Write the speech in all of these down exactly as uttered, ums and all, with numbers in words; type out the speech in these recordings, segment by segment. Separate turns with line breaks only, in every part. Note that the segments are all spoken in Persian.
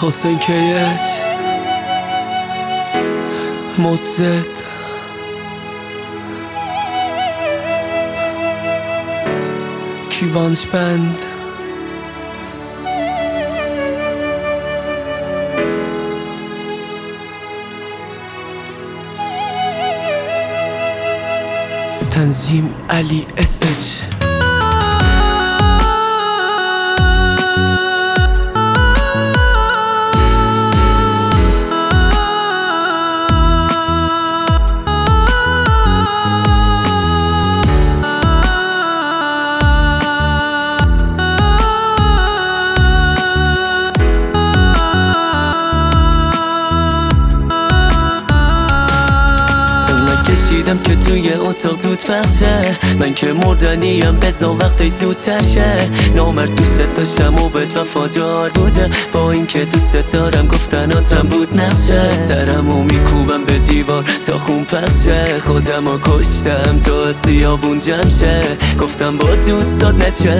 حسین کیش مدزد کیوانش بند تنظیم علی اس اچ.
کشیدم که توی اتاق دود پخشه، من که مردنیم بزا وقتی زودتر شه. نامرد دوست داشتم و بد وفادار بوده، با این که دوست دارم گفتناتم بود نقشه. سرمو میکوبم به دیوار تا خون پخشه، خودمو کشتم تا از خیابون جمع شه. گفتم با دوستات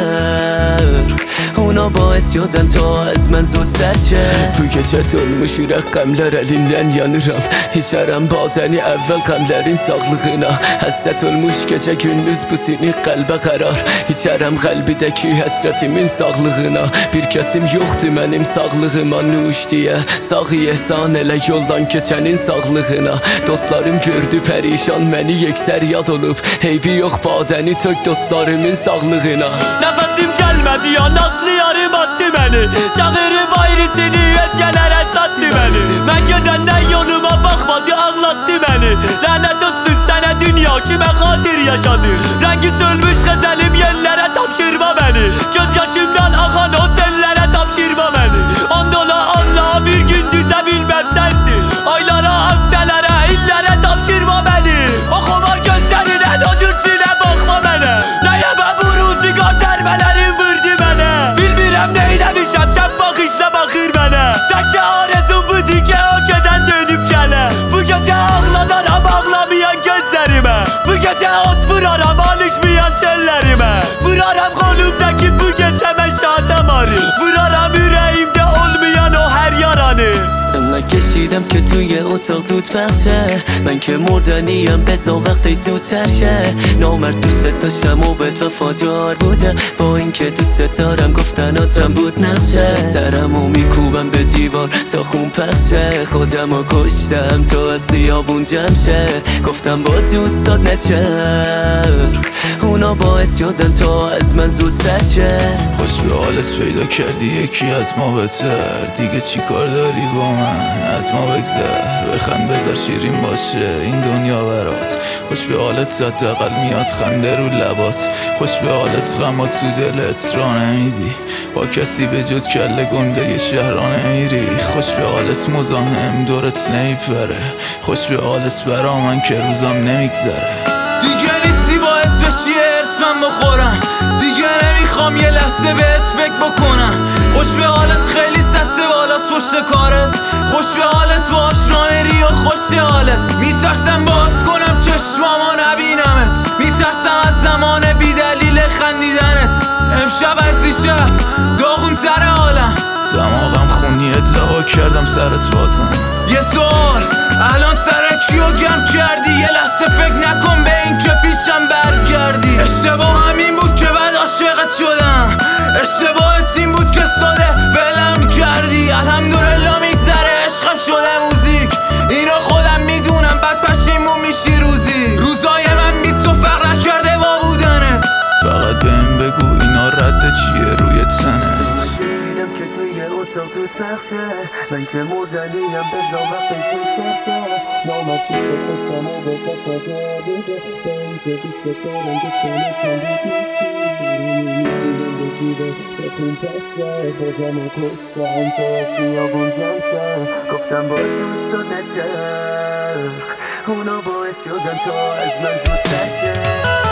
نچرخ، اونا باعث شدن تا از من زود سر شه.
بگه چطور مشو rəqəmlər əlimdən yanıram, içərəm badəni əvvəl qəmlərin sağlığına. Həssət olmuş gecə gündüz bu sinik qəlbə qərar, içərəm qəlbidəki həsrətimin sağlığına. Bir kəsim yoxdur mənim sağlığıma nuş deyə, sağı ehsan elə yoldan keçənin sağlığına. Dostlarım gördü pərişan məni yeksər yad olub, heybi yox badəni tök dostlarımın sağlığına.
Nəfəsim gəlmədi ya nazlı yarım attı məni, çağırı bayrisini eşkələrə sattı məni. Mən gedəndən yoluma baxmadı ağlattı məni. Lənət olsun sənə dünya kimə xatir yaşadı. Rəngi sölmüş xəzəlim yerlərə tapşırma məni, göz yaşımdan axan o sellərə tapşırma məni. Andola Allah'a bir gün düzə bilməm sənsin, aylara, həftələrə, illərə tapşırma məni. Oxumar gözlərinə, döcürsünə baxma mənə. Nəyə bə bu ruzigar zərbələrin vurdu mənə. Bilmirəm neyləmişəm, çəp baxışla baxır mənə. Təkcə arezum budur ki o gedən dönüb gələ. Bu gecə ağladaram ağlamayan gözlərimə, bu gecə ot vuraram alışmayan çöllərimə. Vuraram qolumdaki bu gecə mən şadam arı, vuraram ürəyimdə olmayan o hər yaranı. من کشیدم که توی اتاق دود پخشه، من که مردنیم بزا وقتی زودتر شه. نامرد دوست داشتم و بد وفادار بوده، با این که دوست دارم گفتناتم بود نقشه. سرمو میکوبم به دیوار تا خون پخشه، خودمو کشتم تا از خیابون جمع شه. گفتم با دوستات نچرخ، اونا باعث شدن تا از من زود سر شه.
خوش به حالت پیدا کردی یکی از ما بهتر، دیگه چی کار داری با من؟ از ما بگذر، بخند بذار شیرین باشه این دنیا برات. خوش به حالت حداقل میاد خنده رو لبات، خوش به حالت غما تو دلت را نمیدی، با کسی به جز کله گنده شهر را نمیری. خوش به حالت مزاحم دورت نمیپره، خوش به حالت برا من که روزم نمیگذره.
دیگه نیستی باعث بشی ارس من بخورم، دیگه نمیخوام یه لحظه بهت فکر بکنم. خوش به حالت خیلی سطح بالاست پشت کارت، خوش به حالت با آشنایی و خوش حالت. میترسم باز کنم چشمامو نبینمت، میترسم از زمان بی دلیل خندیدنت. امشب از دیشب داغون تر حالم،
دماغم خونی ادعا کردم سرت بازم.
یه سوال الان سر کیو گرم کردی؟ یه لحظه فکر نکن به این که پیشم برگردی. اشتباه همین بود که بعد عاشقت شدم، اشتباهت این بود که ساده بلم کردی. الحمدلله میگذره عشقم شده موزیک، اینو خودم میدونم بعد پشیمون میشی روزی. روزای من بی تو فرق نکرده با بودنت.
فقط بهم بگو اینا رد چیه روی تنت.
من که مردنیم بزا وقتی زودتر شه. نامرد دوست داشتم و بد وفادار بوده، با این که دوست دارم گفتناتم بود نقشه. خودمو کشتم تا از خیابون جمع شه. گفتم با دوستات نچرخ، اونا باعث شدن تا از من زودتر شه.